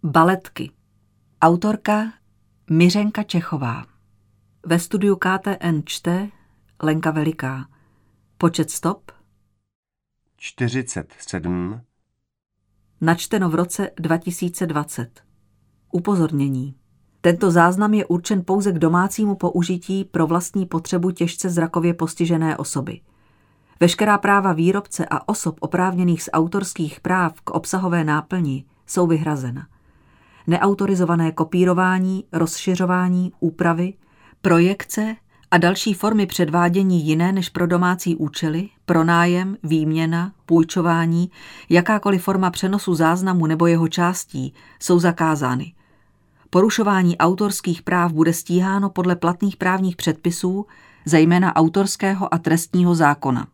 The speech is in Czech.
Baletky. Autorka Miřenka Čechová. Ve studiu KTN čte Lenka Veliká. Počet stop 47. Načteno v roce 2020. Upozornění. Tento záznam je určen pouze k domácímu použití pro vlastní potřebu těžce zrakově postižené osoby. Veškerá práva výrobce a osob oprávněných z autorských práv k obsahové náplni jsou vyhrazena. Neautorizované kopírování, rozšiřování, úpravy, projekce a další formy předvádění jiné než pro domácí účely, pronájem, výměna, půjčování, jakákoliv forma přenosu záznamu nebo jeho částí jsou zakázány. Porušování autorských práv bude stíháno podle platných právních předpisů, zejména autorského a trestního zákona.